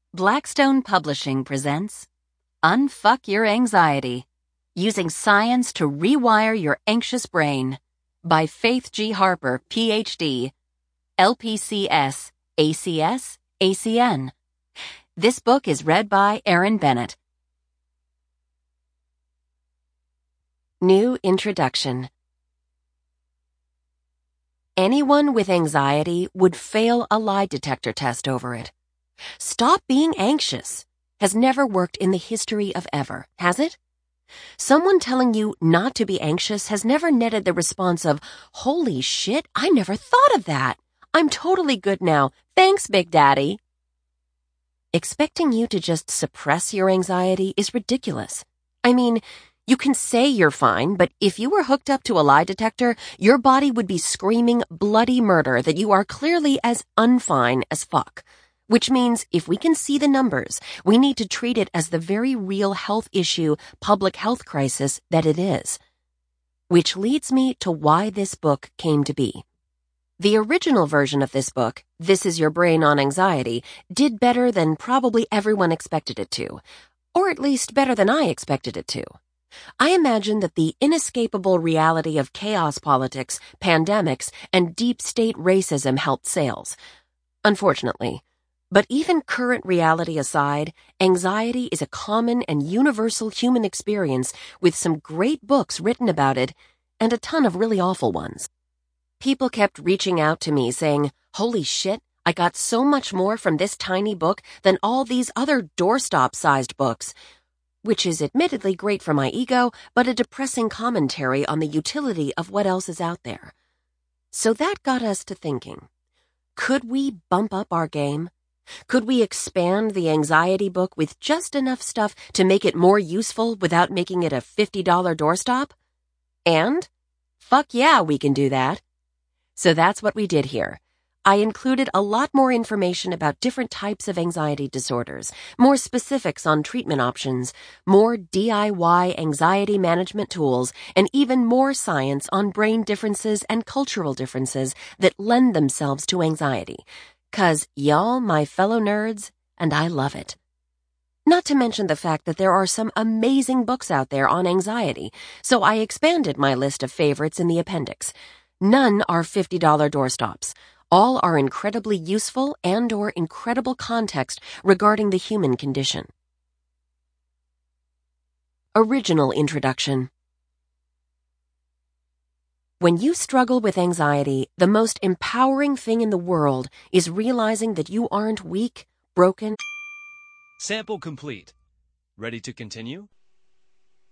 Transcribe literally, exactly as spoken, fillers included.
Blackstone Publishing presents Unfuck Your Anxiety, Using Science to Rewire Your Anxious Brain by Faith G. Harper, P H D, L P C S, A C S, A C N. This book is read by Aaron Bennett. New Introduction. Anyone with anxiety would fail a lie detector test over it. Stop being anxious has never worked in the history of ever, has it? Someone telling you not to be anxious has never netted the response of, "Holy shit, I never thought of that. I'm totally good now. Thanks, Big Daddy." Expecting you to just suppress your anxiety is ridiculous. I mean, you can say you're fine, but if you were hooked up to a lie detector, your body would be screaming bloody murder that you are clearly as unfine as fuck. Which means if we can see the numbers, we need to treat it as the very real health issue, public health crisis that it is. Which leads me to why this book came to be. The original version of this book, This Is Your Brain on Anxiety, did better than probably everyone expected it to. Or at least better than I expected it to. I imagine that the inescapable reality of chaos politics, pandemics, and deep state racism helped sales. Unfortunately. But even current reality aside, anxiety is a common and universal human experience with some great books written about it and a ton of really awful ones. People kept reaching out to me saying, "Holy shit, I got so much more from this tiny book than all these other doorstop-sized books," which is admittedly great for my ego, but a depressing commentary on the utility of what else is out there. So that got us to thinking, could we bump up our game? Could we expand the anxiety book with just enough stuff to make it more useful without making it a fifty dollar doorstop? And? Fuck yeah, we can do that. So that's what we did here. I included a lot more information about different types of anxiety disorders, more specifics on treatment options, more D I Y anxiety management tools, and even more science on brain differences and cultural differences that lend themselves to anxiety. 'Cause y'all, my fellow nerds, and I love it. Not to mention the fact that there are some amazing books out there on anxiety, so I expanded my list of favorites in the appendix. None are fifty dollar doorstops. All are incredibly useful and or incredible context regarding the human condition. Original Introduction. When you struggle with anxiety, the most empowering thing in the world is realizing that you aren't weak, broken. Sample complete. Ready to continue?